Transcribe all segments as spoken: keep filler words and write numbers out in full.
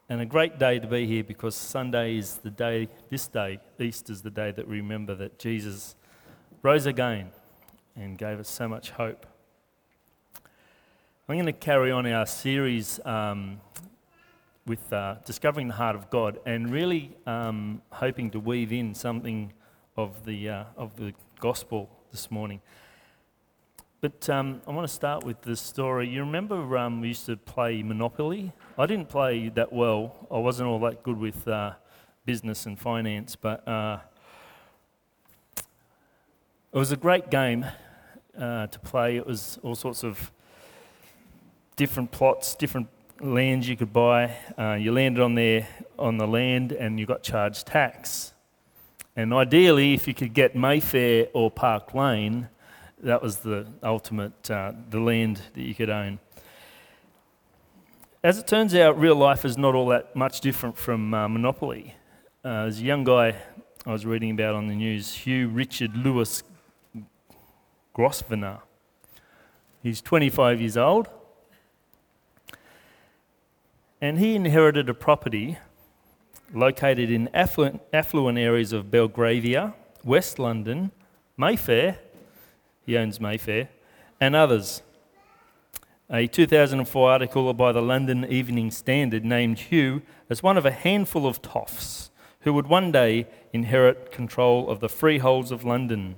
and a great day to be here because Sunday is the day, this day, Easter is the day that we remember that Jesus rose again and gave us so much hope. I'm going to carry on our series um, with uh, Discovering the Heart of God and really um, hoping to weave in something of the, uh, of the gospel this morning. But um, I want to start with this story. You remember um, we used to play Monopoly? I didn't play that well. I wasn't all that good with uh, business and finance, but uh, it was a great game uh, to play. It was all sorts of different plots, different lands you could buy. Uh, you landed on there on the land and you got charged tax. And ideally, if you could get Mayfair or Park Lane, that was the ultimate, uh, the land that you could own. As it turns out, real life is not all that much different from uh, Monopoly. Uh, there's a young guy I was reading about on the news, Hugh Richard Lewis Grosvenor. He's twenty-five years old, and he inherited a property located in affluent, affluent areas of Belgravia, West London, Mayfair, he owns Mayfair, and others. A two thousand four article by the London Evening Standard named Hugh as one of a handful of toffs who would one day inherit control of the freeholds of London.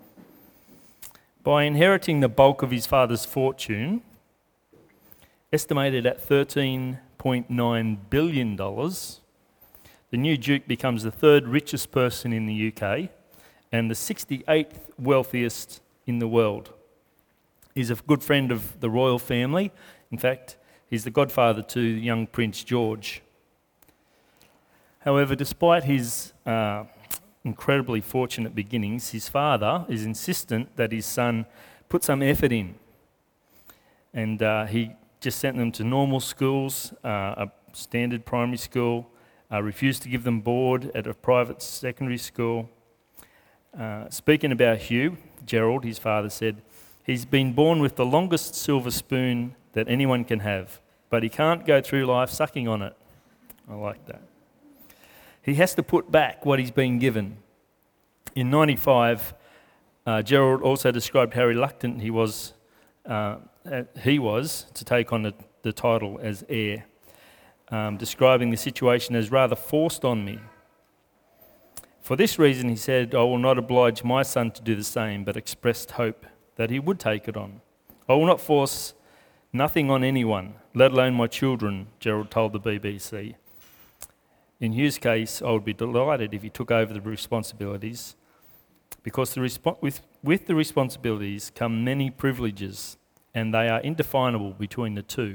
By inheriting the bulk of his father's fortune, estimated at thirteen point nine billion dollars, the new Duke becomes the third richest person in the U K and the sixty-eighth wealthiest in the world. He's a good friend of the royal family. In fact, he's the godfather to young Prince George. However, despite his uh, incredibly fortunate beginnings, his father is insistent that his son put some effort in. And uh, he just sent them to normal schools, uh, a standard primary school, uh, refused to give them board at a private secondary school. Uh, speaking about Hugh, Gerald, his father, said, "He's been born with the longest silver spoon that anyone can have, but he can't go through life sucking on it." I like that. He has to put back what he's been given. In ninety-five, uh, Gerald also described how reluctant he was, uh, he was to take on the, the title as heir, um, describing the situation as rather forced on me. For this reason, he said, "I will not oblige my son to do the same, but expressed hope that he would take it on. I will not force nothing on anyone, let alone my children," Gerald told the B B C. In Hugh's case, I would be delighted if he took over the responsibilities, because the respo- with, with the responsibilities come many privileges, and they are indefinable between the two.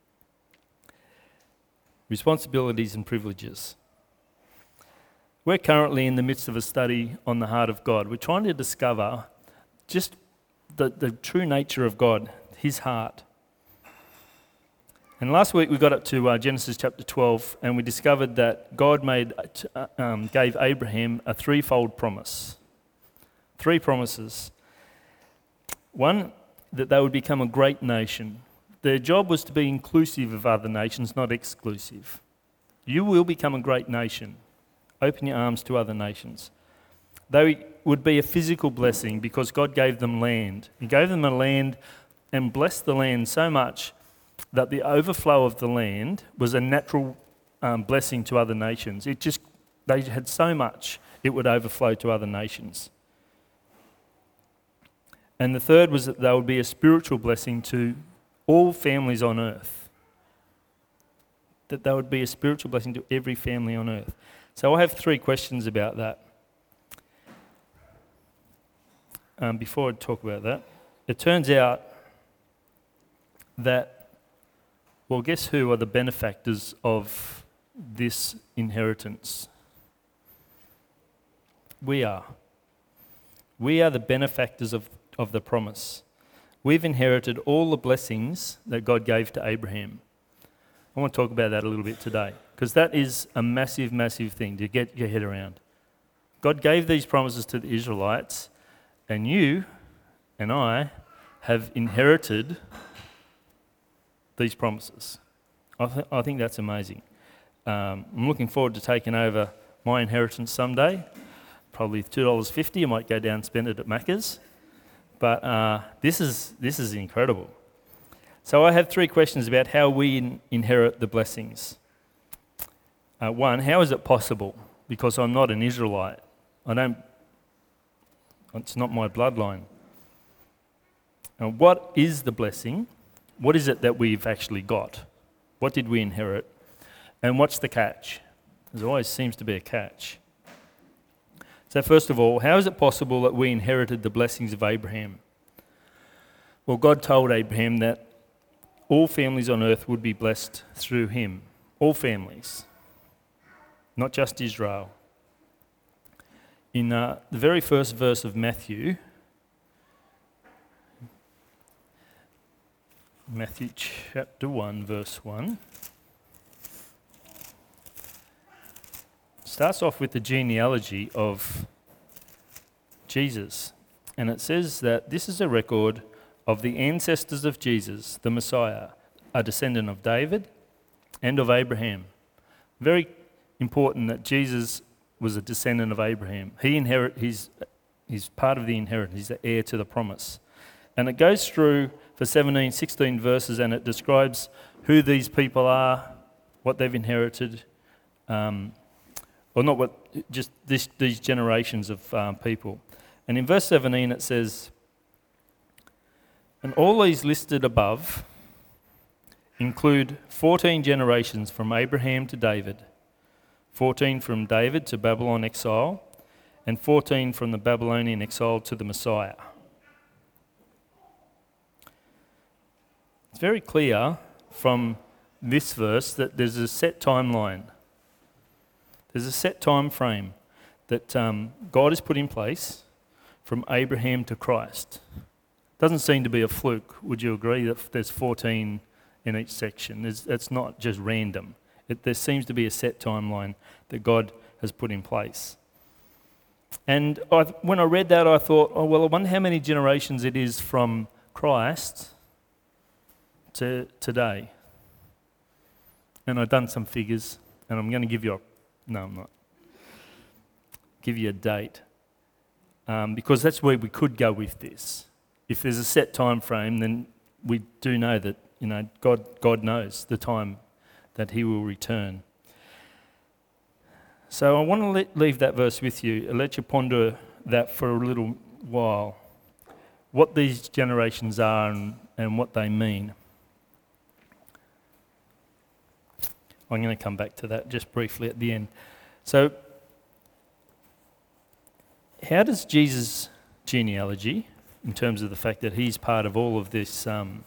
Responsibilities and privileges. We're currently in the midst of a study on the heart of God. We're trying to discover just the, the true nature of God, his heart. And last week we got up to uh, Genesis chapter twelve, and we discovered that God made uh, um, gave Abraham a threefold promise. Three promises. One, that they would become a great nation. Their job was to be inclusive of other nations, not exclusive. You will become a great nation. Open your arms to other nations. They would be a physical blessing because God gave them land. He gave them a land and blessed the land so much that the overflow of the land was a natural um, blessing to other nations. It just, they had so much, it would overflow to other nations. And the third was that they would be a spiritual blessing to all families on earth. That they would be a spiritual blessing to every family on earth. So I have three questions about that. Um, before I talk about that, it turns out that, well, guess who are the benefactors of this inheritance? We are. We are the benefactors of, of the promise. We've inherited all the blessings that God gave to Abraham. I want to talk about that a little bit today, because that is a massive, massive thing to get your head around. God gave these promises to the Israelites, and you and I have inherited these promises. I, th- I think that's amazing. um, I'm looking forward to taking over my inheritance someday. Probably two dollars fifty. I might go down and spend it at Macca's. But uh, this is this is incredible. So I have three questions about how we in- inherit the blessings. Uh, one, how is it possible? Because I'm not an Israelite. I don't. It's not my bloodline. And what is the blessing? What is it that we've actually got? What did we inherit? And what's the catch? There always seems to be a catch. So first of all, how is it possible that we inherited the blessings of Abraham? Well, God told Abraham that all families on earth would be blessed through him. All families. Not just Israel. In uh, the very first verse of Matthew, Matthew chapter one, verse one, starts off with the genealogy of Jesus. And it says that this is a record of the ancestors of Jesus, the Messiah, a descendant of David and of Abraham. Very important that Jesus was a descendant of Abraham. He inherit, he's, he's part of the inheritance. He's the heir to the promise. And it goes through for seventeen, sixteen verses, and it describes who these people are, what they've inherited, um, or not what, just this, these generations of um, people. And in verse seventeen it says, and all these listed above include fourteen generations from Abraham to David, fourteen from David to Babylon exile, and fourteen from the Babylonian exile to the Messiah. It's very clear from this verse that there's a set timeline. There's a set time frame that um, God has put in place from Abraham to Christ. Doesn't seem to be a fluke, would you agree, that there's fourteen in each section? There's, it's not just random. It, there seems to be a set timeline that God has put in place. And I, when I read that, I thought, oh, well, I wonder how many generations it is from Christ to today. And I've done some figures, and I'm going to give you a, no, I'm not, give you a date, um, because that's where we could go with this. If there's a set time frame, then we do know that, you know, God, God knows the time that he will return. So I want to let, leave that verse with you and let you ponder that for a little while, what these generations are and, and what they mean. I'm going to come back to that just briefly at the end. So, how does Jesus' genealogy, in terms of the fact that he's part of all of this um,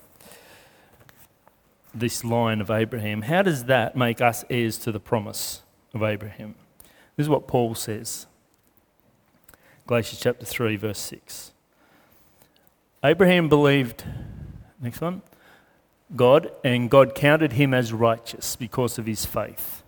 this line of Abraham, how does that make us heirs to the promise of Abraham? This is what Paul says. Galatians chapter three, verse six. Abraham believed, next one, God, and God counted him as righteous because of his faith.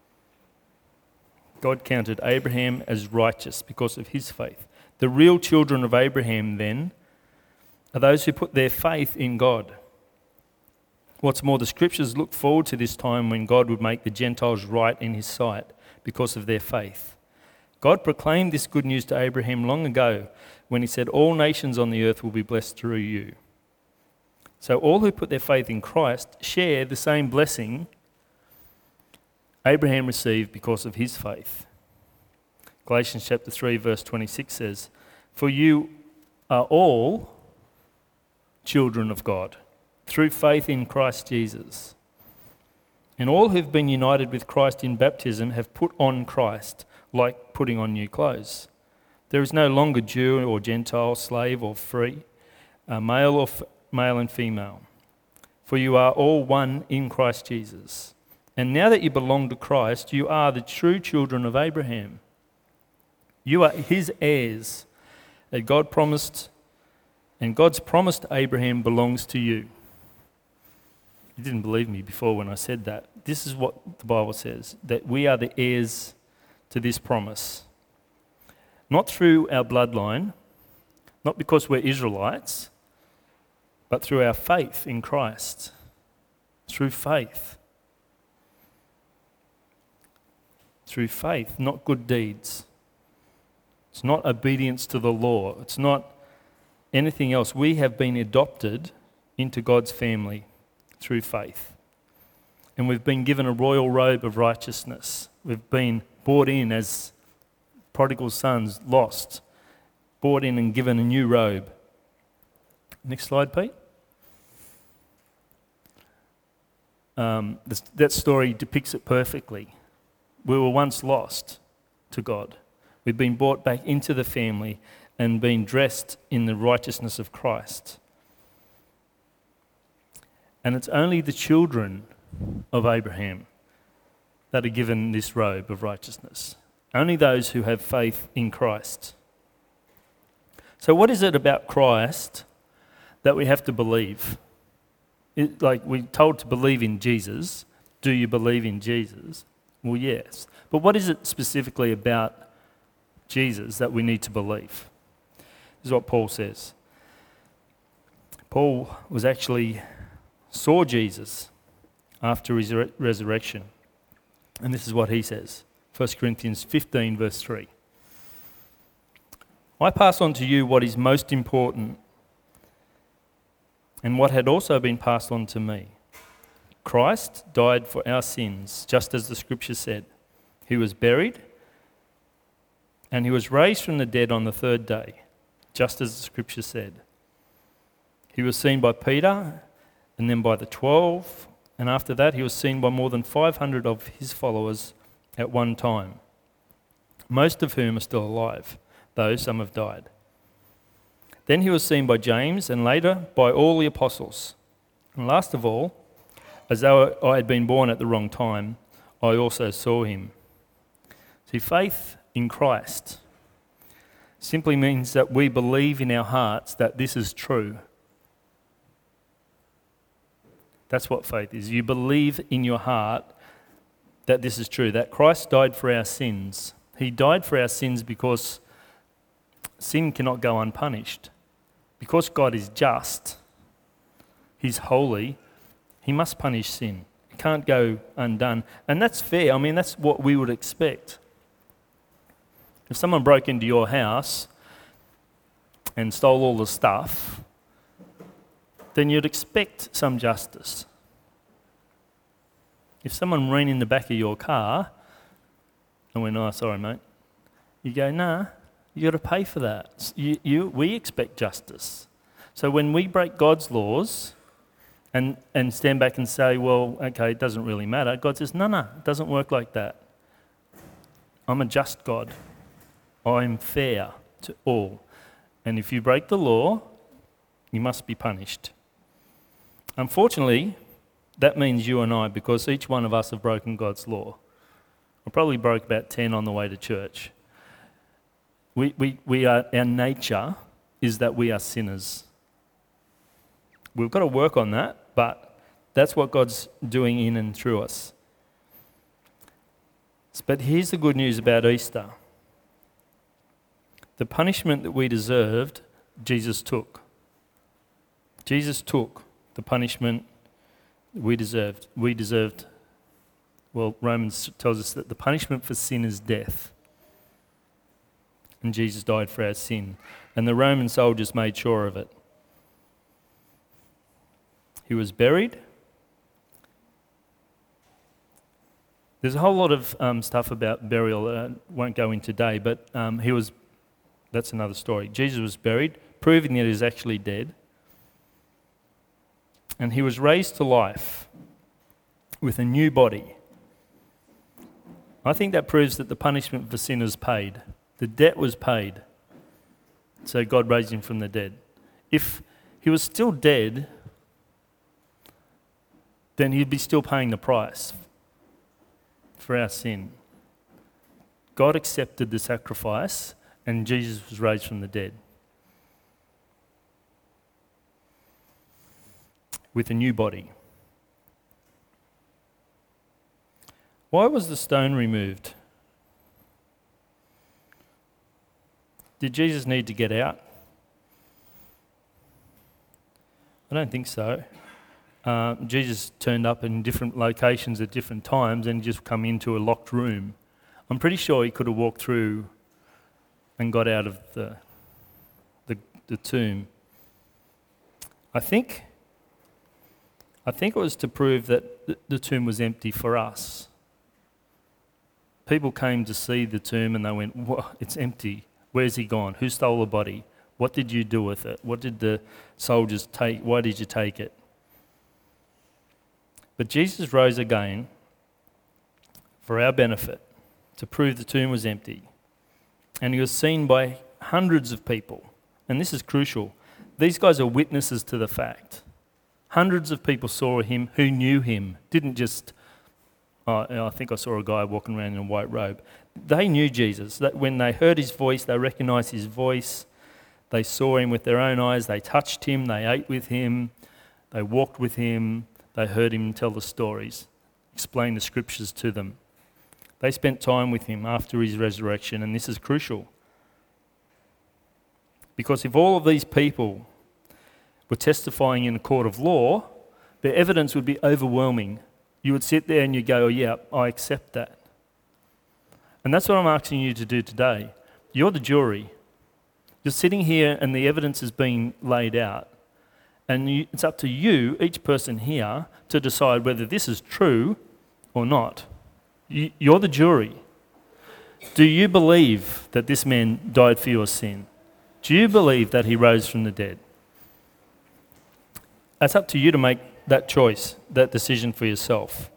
God counted Abraham as righteous because of his faith. The real children of Abraham, then, are those who put their faith in God. What's more, the scriptures look forward to this time when God would make the Gentiles right in his sight because of their faith. God proclaimed this good news to Abraham long ago when he said, all nations on the earth will be blessed through you. So all who put their faith in Christ share the same blessing Abraham received because of his faith. Galatians chapter three, verse twenty-six says, for you are all children of God through faith in Christ Jesus. And all who've been united with Christ in baptism have put on Christ, like putting on new clothes. There is no longer Jew or Gentile, slave or free, uh, male or f- male and female. For you are all one in Christ Jesus. And now that you belong to Christ, you are the true children of Abraham. You are his heirs that God promised, and God's promise to Abraham belongs to you. You didn't believe me before when I said that. This is what the Bible says, that we are the heirs to this promise. Not through our bloodline, not because we're Israelites, but through our faith in Christ. Through faith. through faith, not good deeds. It's not obedience to the law. It's not anything else. We have been adopted into God's family through faith. And we've been given a royal robe of righteousness. We've been brought in as prodigal sons, lost, brought in and given a new robe. Next slide, Pete. Um, this, that story depicts it perfectly. We were once lost to God. We've been brought back into the family and been dressed in the righteousness of Christ. And it's only the children of Abraham that are given this robe of righteousness. Only those who have faith in Christ. So what is it about Christ that we have to believe? It, like we're told to believe in Jesus. Do you believe in Jesus? Well, yes. But what is it specifically about Jesus that we need to believe? This is what Paul says. Paul was actually saw Jesus after his re- resurrection. And this is what he says. First Corinthians fifteen, verse three. I pass on to you what is most important and what had also been passed on to me. Christ died for our sins, just as the scripture said. He was buried, and he was raised from the dead on the third day, just as the scripture said. He was seen by Peter, and then by the twelve, and after that he was seen by more than five hundred of his followers at one time, most of whom are still alive, though some have died. Then he was seen by James, and later by all the apostles. And last of all, as though I had been born at the wrong time, I also saw him. See, faith in Christ simply means that we believe in our hearts that this is true. That's what faith is. You believe in your heart that this is true, that Christ died for our sins. He died for our sins because sin cannot go unpunished. Because God is just, he's holy, he must punish sin. It can't go undone. And that's fair. I mean, that's what we would expect. If someone broke into your house and stole all the stuff, then you'd expect some justice. If someone ran in the back of your car and went, oh, sorry, mate, you go, nah, you got to pay for that. You, you, we expect justice. So when we break God's laws and, and stand back and say, well, okay, it doesn't really matter, God says, no, no, it doesn't work like that. I'm a just God. I'm fair to all. And if you break the law, you must be punished. Unfortunately, that means you and I, because each one of us have broken God's law. I probably broke about ten on the way to church. We, we, we are, our nature is that we are sinners. We've got to work on that, but that's what God's doing in and through us. But here's the good news about Easter. The punishment that we deserved, Jesus took. Jesus took the punishment we deserved. We deserved, well, Romans tells us that the punishment for sin is death. And Jesus died for our sin. And the Roman soldiers made sure of it. He was buried. There's a whole lot of um, stuff about burial that I won't go into today, but um, he was, that's another story. Jesus was buried, proving that he was actually dead. And he was raised to life with a new body. I think that proves that the punishment for sin is paid. The debt was paid. So God raised him from the dead. If he was still dead, then he'd be still paying the price for our sin. God accepted the sacrifice, and Jesus was raised from the dead with a new body. Why was the stone removed? Did Jesus need to get out? I don't think so. Uh, Jesus turned up in different locations at different times and just come into a locked room. I'm pretty sure he could have walked through and got out of the, the, the tomb. I think, I think it was to prove that the, the tomb was empty for us. People came to see the tomb and they went, "Whoa, it's empty. Where's he gone? Who stole the body? What did you do with it? What did the soldiers take? Why did you take it?" But Jesus rose again for our benefit, to prove the tomb was empty. And he was seen by hundreds of people. And this is crucial. These guys are witnesses to the fact. Hundreds of people saw him who knew him, didn't just, oh, I think I saw a guy walking around in a white robe. They knew Jesus. That when they heard his voice, they recognised his voice. They saw him with their own eyes. They touched him. They ate with him. They walked with him. They heard him tell the stories, explain the scriptures to them. They spent time with him after his resurrection, and this is crucial. Because if all of these people were testifying in a court of law, their evidence would be overwhelming. You would sit there and you go, "Oh, yeah, I accept that." And that's what I'm asking you to do today. You're the jury. You're sitting here and the evidence is being laid out. And you, it's up to you, each person here, to decide whether this is true or not. You, you're the jury. Do you believe that this man died for your sin? Do you believe that he rose from the dead? It's up to you to make that choice, that decision for yourself.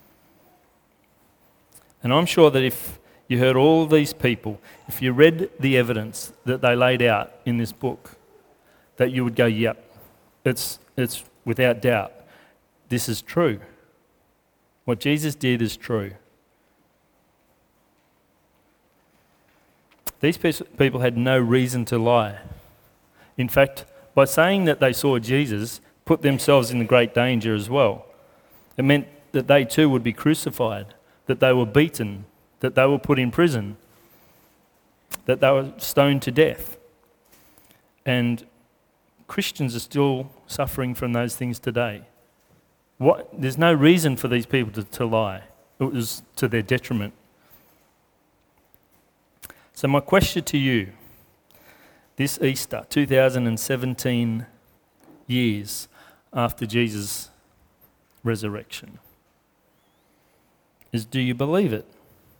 And I'm sure that if you heard all of these people, if you read the evidence that they laid out in this book, that you would go, "Yep, it's it's without doubt, this is true. What Jesus did is true." These people had no reason to lie. In fact, by saying that they saw Jesus, put themselves in great danger as well. It meant that they too would be crucified, that they were beaten, that they were put in prison, that they were stoned to death. And Christians are still suffering from those things today. What? There's no reason for these people to, to lie. It was to their detriment. So my question to you, this Easter, two thousand seventeen years after Jesus' resurrection, is, do you believe it?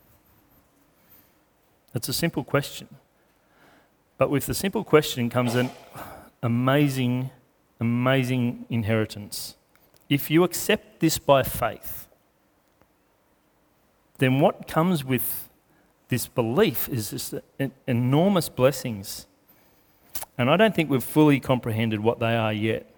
It's a simple question. But with the simple question comes an amazing, amazing inheritance. If you accept this by faith, then what comes with this belief is just enormous blessings. And I don't think we've fully comprehended what they are yet.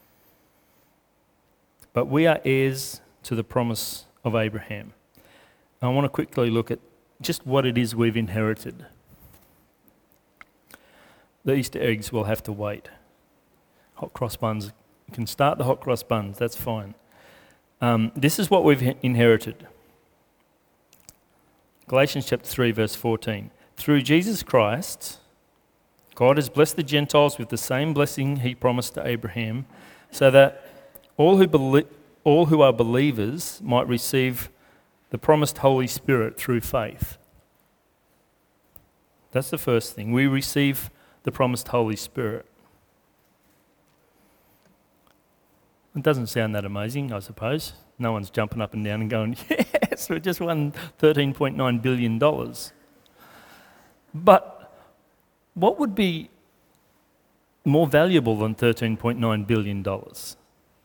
But we are heirs to the promise of Abraham. I want to quickly look at just what it is we've inherited. The Easter eggs will have to wait. Hot cross buns, you can start the hot cross buns, that's fine. Um, this is what we've inherited. Galatians chapter three, verse fourteen. Through Jesus Christ, God has blessed the Gentiles with the same blessing he promised to Abraham, so that all who belie- all who are believers might receive the promised Holy Spirit through faith. That's the first thing. We receive the promised Holy Spirit. It doesn't sound that amazing, I suppose. No one's jumping up and down and going, "Yes, we just won thirteen point nine billion dollars. But what would be more valuable than thirteen point nine billion dollars?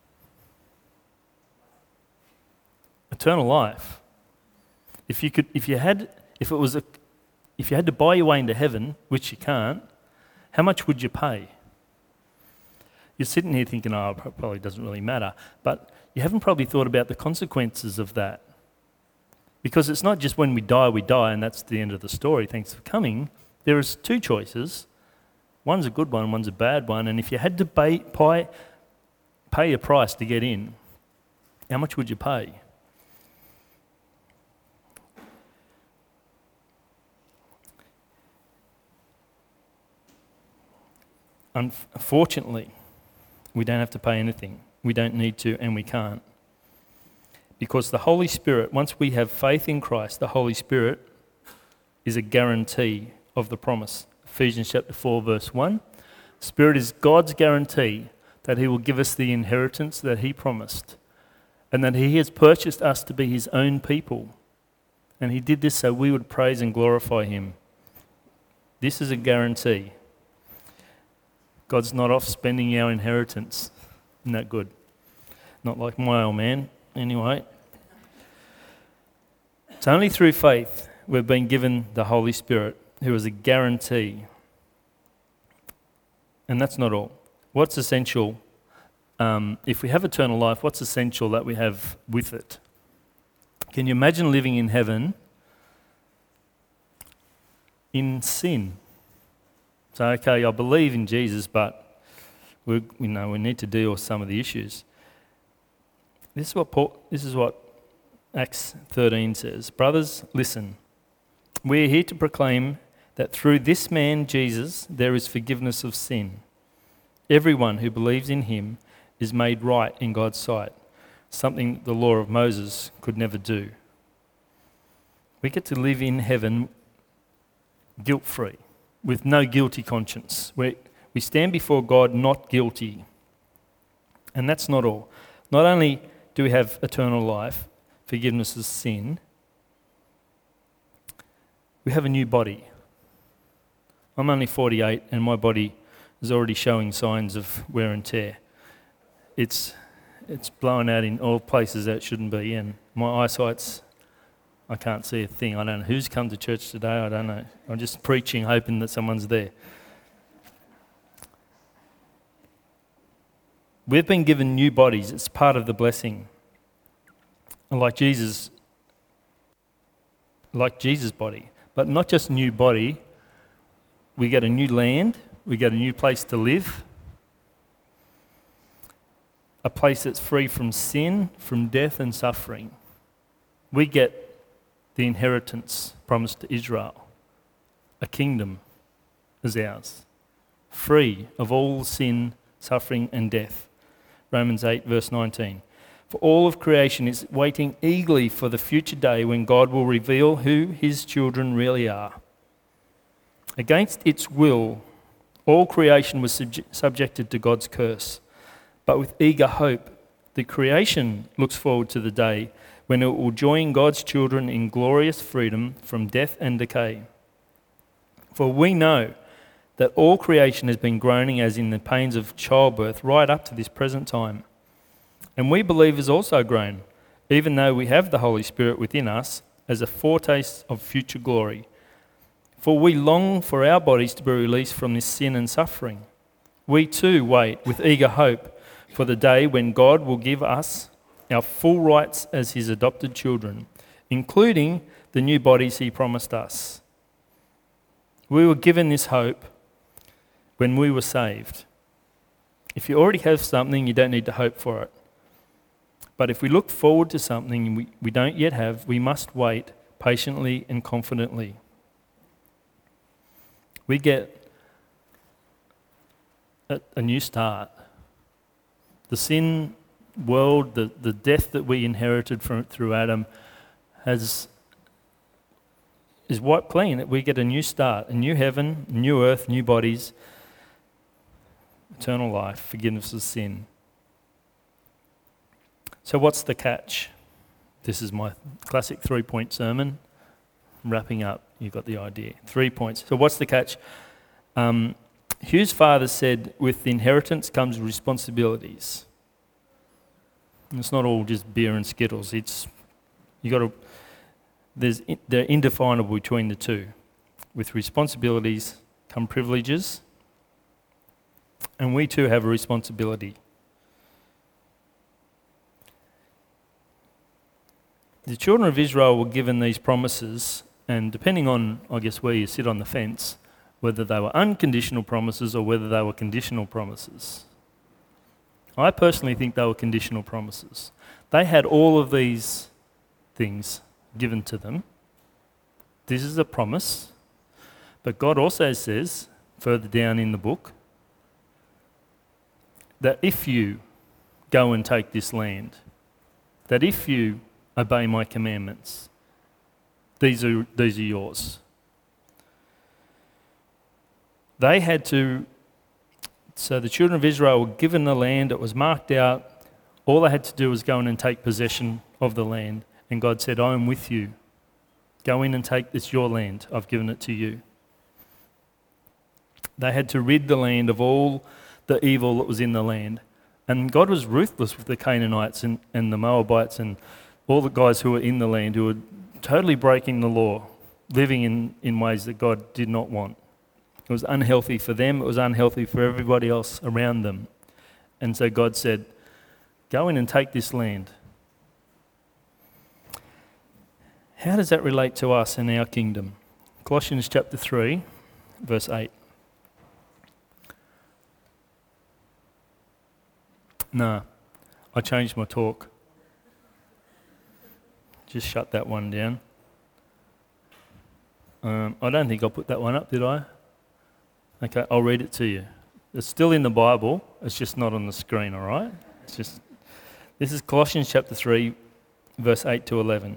Eternal life. If you could, if you had, if it was a, if you had to buy your way into heaven, which you can't, how much would you pay? You're sitting here thinking, "Oh, it probably doesn't really matter," but you haven't probably thought about the consequences of that. Because it's not just when we die, we die, and that's the end of the story. Thanks for coming. There is two choices. One's a good one, one's a bad one. And if you had to pay, pay, pay a price to get in, how much would you pay? Unfortunately, we don't have to pay anything. We don't need to, and we can't. Because the Holy Spirit, once we have faith in Christ, the Holy Spirit is a guarantee of the promise. Ephesians chapter four, verse one. Spirit is God's guarantee that he will give us the inheritance that he promised, and that he has purchased us to be his own people. And he did this so we would praise and glorify him. This is a guarantee. God's not off spending our inheritance. Isn't that good? Not like my old man, anyway. It's only through faith we've been given the Holy Spirit, who is a guarantee. And that's not all. What's essential, um, if we have eternal life, what's essential that we have with it? Can you imagine living in heaven in sin? So, okay, I believe in Jesus, but we, you know, we need to deal with some of the issues. This is what Paul, this is what Acts thirteen says. Brothers, listen. We are here to proclaim that through this man, Jesus, there is forgiveness of sin. Everyone who believes in him is made right in God's sight, something the law of Moses could never do. We get to live in heaven guilt-free, with no guilty conscience. We, we stand before God not guilty. And that's not all. Not only do we have eternal life, forgiveness of sin, we have a new body. I'm only forty-eight and my body is already showing signs of wear and tear. It's it's blown out in all places that it shouldn't be, and my eyesight's, I can't see a thing. I don't know who's come to church today, I don't know. I'm just preaching, hoping that someone's there. We've been given new bodies. It's part of the blessing. And like Jesus, like Jesus' body. But not just new body, we get a new land, we get a new place to live, a place that's free from sin, from death and suffering. We get the inheritance promised to Israel. A kingdom is ours, free of all sin, suffering and death. Romans eight verse nineteen. For all of creation is waiting eagerly for the future day when God will reveal who his children really are. Against its will, all creation was subje- subjected to God's curse. But with eager hope, the creation looks forward to the day when it will join God's children in glorious freedom from death and decay. For we know that all creation has been groaning as in the pains of childbirth right up to this present time. And we believers also groan, even though we have the Holy Spirit within us as a foretaste of future glory. For we long for our bodies to be released from this sin and suffering. We too wait with eager hope for the day when God will give us our full rights as his adopted children, including the new bodies he promised us. We were given this hope when we were saved. If you already have something, you don't need to hope for it. But if we look forward to something we, we don't yet have, we must wait patiently and confidently. We get a, a new start. The sin world, the, the death that we inherited from through Adam has is wiped clean. That we get a new start, a new heaven, new earth, new bodies, eternal life, forgiveness of sin. So what's the catch? This is my classic three-point sermon. Wrapping up, you've got the idea. Three points. So what's the catch? Um, Hugh's father said, with inheritance comes responsibilities. And it's not all just beer and Skittles. It's you got to. There's they're indefinable between the two. With responsibilities come privileges, and we too have a responsibility. The children of Israel were given these promises, and depending on, I guess, where you sit on the fence, whether they were unconditional promises or whether they were conditional promises. I personally think they were conditional promises. They had all of these things given to them. This is a promise, but God also says, further down in the book, that if you go and take this land, that if you obey my commandments, these are these are yours. They had to, so the children of Israel were given the land, it was marked out. All they had to do was go in and take possession of the land. And God said, I am with you. Go in and take, it's your land, I've given it to you. They had to rid the land of all the evil that was in the land. And God was ruthless with the Canaanites and, and the Moabites and all the guys who were in the land who were totally breaking the law, living in, in ways that God did not want. It was unhealthy for them, it was unhealthy for everybody else around them. And so God said, go in and take this land. How does that relate to us and our kingdom? Colossians chapter three, verse eight. No, I changed my talk. Just shut that one down. Um, I don't think I put that one up, did I? Okay, I'll read it to you. It's still in the Bible, it's just not on the screen, all right? It's just, this is Colossians chapter three, verse eight to eleven.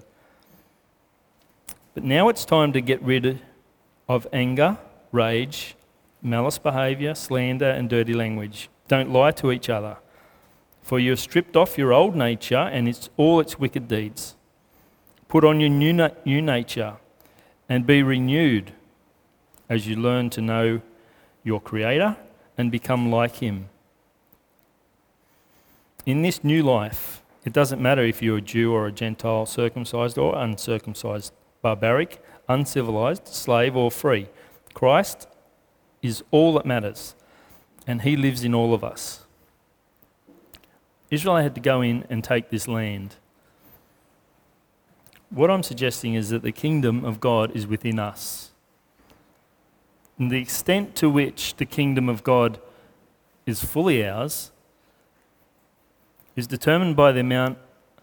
But now it's time to get rid of anger, rage, malice behaviour, slander and dirty language. Don't lie to each other, for you have stripped off your old nature and its, all its wicked deeds. Put on your new, na- new nature and be renewed as you learn to know your Creator and become like Him. In this new life, it doesn't matter if you're a Jew or a Gentile, circumcised or uncircumcised, barbaric, uncivilized, slave or free. Christ is all that matters, and He lives in all of us. Israel had to go in and take this land. What I'm suggesting is that the kingdom of God is within us. And the extent to which the kingdom of God is fully ours is determined by the amount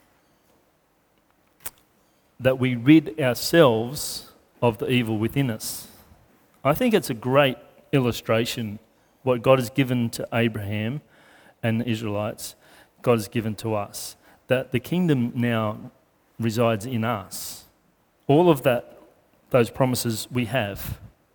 that we rid ourselves of the evil within us. I think it's a great illustration what God has given to Abraham and the Israelites, God has given to us, that the kingdom now resides in us. All of that, those promises we have.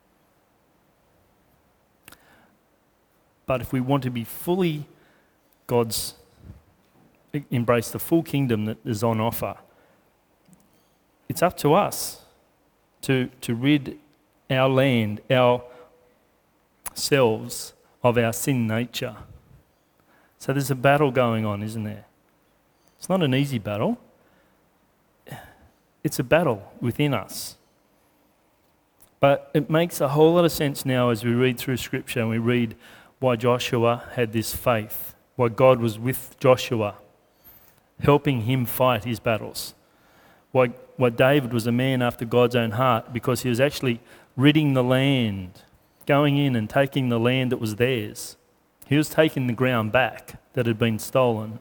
But if we want to be fully God's, embrace the full kingdom that is on offer, it's up to us to, to rid our land, ourselves of our sin nature. So there's a battle going on, isn't there? It's not an easy battle. It's a battle within us. But it makes a whole lot of sense now as we read through Scripture and we read why Joshua had this faith, why God was with Joshua, helping him fight his battles. Why, why David was a man after God's own heart, because he was actually ridding the land, going in and taking the land that was theirs. He was taking the ground back that had been stolen.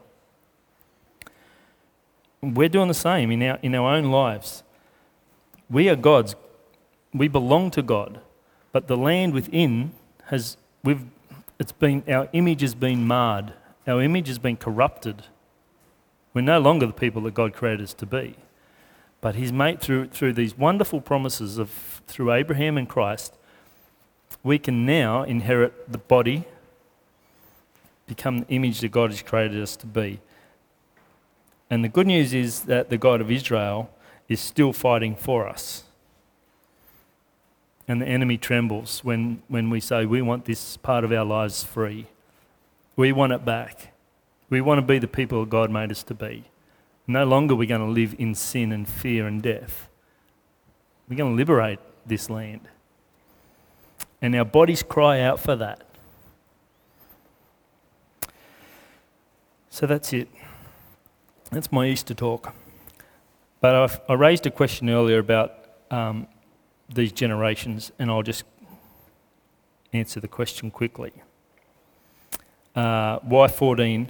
We're doing the same in our, in our own lives. We are God's. We belong to God. But the land within has, we've, it's been, our image has been marred. Our image has been corrupted. We're no longer the people that God created us to be. But He's made, through, through these wonderful promises of through Abraham and Christ, we can now inherit the body, become the image that God has created us to be. And the good news is that the God of Israel is still fighting for us. And the enemy trembles when, when we say we want this part of our lives free. We want it back. We want to be the people that God made us to be. No longer are we going to live in sin and fear and death. We're going to liberate this land. And our bodies cry out for that. So that's it. That's my Easter talk. But I've, I raised a question earlier about um, these generations, and I'll just answer the question quickly. Uh, why fourteen?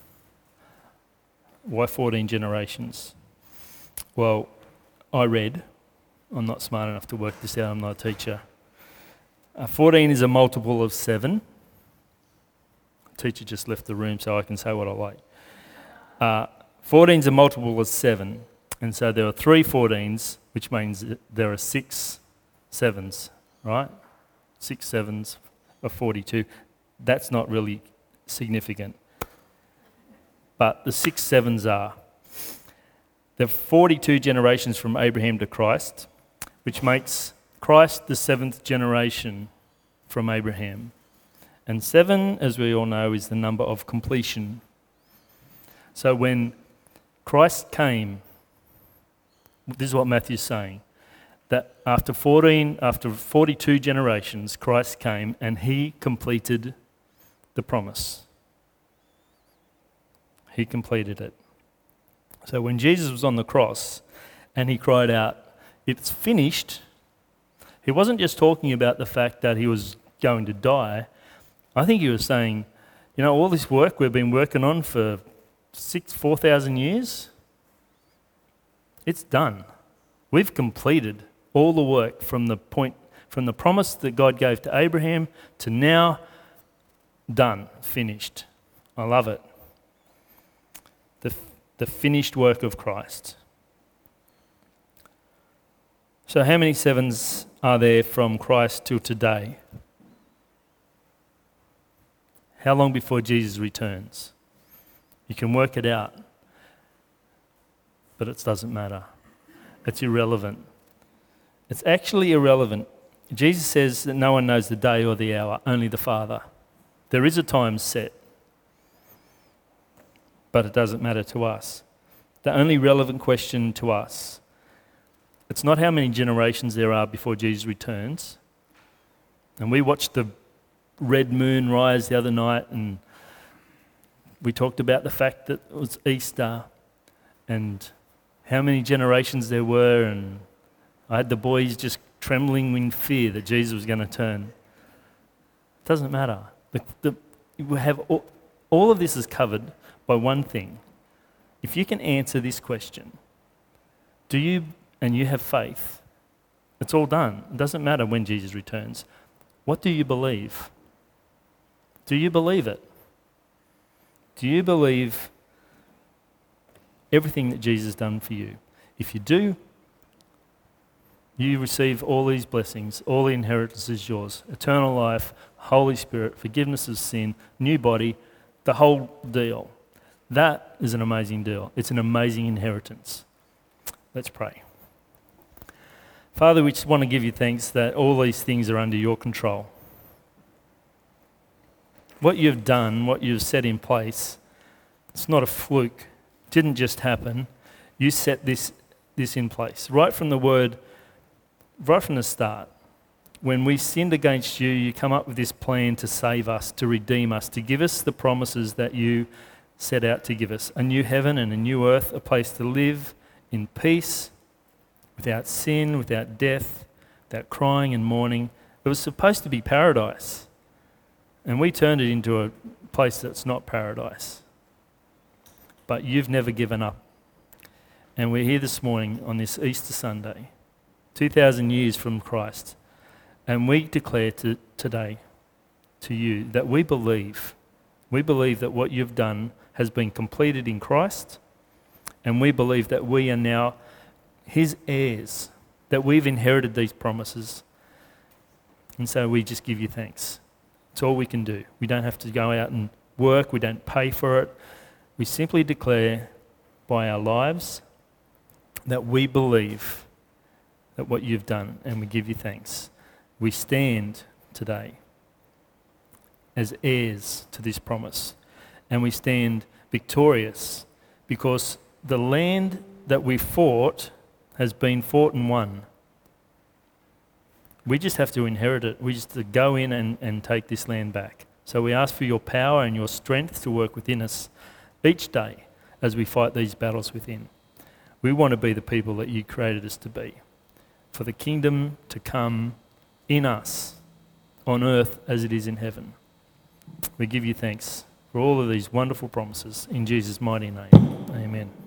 Why fourteen generations? Well, I read. I'm not smart enough to work this out. I'm not a teacher. Uh, fourteen is a multiple of seven. The teacher just left the room so I can say what I like. Uh, fourteen is a multiple of seven. And so there are three fourteens, which means there are six sevens, right? Six sevens of forty-two. That's not really significant. But the six sevens are. There are forty-two generations from Abraham to Christ, which makes Christ the seventh generation from Abraham. And seven, as we all know, is the number of completion. So when Christ came, this is what Matthew's saying, that after fourteen, after forty-two generations, Christ came and he completed the promise. He completed it. So when Jesus was on the cross and he cried out, "It's finished," he wasn't just talking about the fact that he was going to die. I think he was saying, you know, all this work we've been working on for six, four thousand years, it's done. We've completed all the work from the point, from the promise that God gave to Abraham to now, done, finished. I love it. The, the finished work of Christ. So how many sevens are there from Christ till today? How long before Jesus returns? You can work it out, but it doesn't matter. It's irrelevant. It's actually irrelevant. Jesus says that no one knows the day or the hour, only the Father. There is a time set, but it doesn't matter to us. The only relevant question to us, it's not how many generations there are before Jesus returns. And we watched the red moon rise the other night, and we talked about the fact that it was Easter and how many generations there were, and I had the boys just trembling in fear that Jesus was going to turn. It doesn't matter. The, the, we have all, all of this is covered by one thing. If you can answer this question, do you, and you have faith, it's all done. It doesn't matter when Jesus returns. What do you believe? Do you believe it? Do you believe everything that Jesus has done for you? If you do, you receive all these blessings. All the inheritance is yours. Eternal life, Holy Spirit, forgiveness of sin, new body, the whole deal. That is an amazing deal. It's an amazing inheritance. Let's pray. Father, we just want to give you thanks that all these things are under your control. What you've done, what you've set in place, it's not a fluke. It didn't just happen. You set this, this in place. Right from the word, right from the start, when we sinned against you, you come up with this plan to save us, to redeem us, to give us the promises that you set out to give us. A new heaven and a new earth, a place to live in peace, without sin, without death, without crying and mourning. It was supposed to be paradise. And we turned it into a place that's not paradise. But you've never given up. And we're here this morning on this Easter Sunday, two thousand years from Christ. And we declare to, today to you that we believe, we believe that what you've done has been completed in Christ. And we believe that we are now his heirs, that we've inherited these promises. And so we just give you thanks. It's all we can do. We don't have to go out and work. We don't pay for it. We simply declare by our lives that we believe that what you've done, and we give you thanks. We stand today as heirs to this promise, and we stand victorious because the land that we fought has been fought and won. We just have to inherit it. We just have to go in and, and take this land back. So we ask for your power and your strength to work within us each day as we fight these battles within. We want to be the people that you created us to be, for the kingdom to come in us, on earth as it is in heaven. We give you thanks for all of these wonderful promises in Jesus' mighty name. Amen.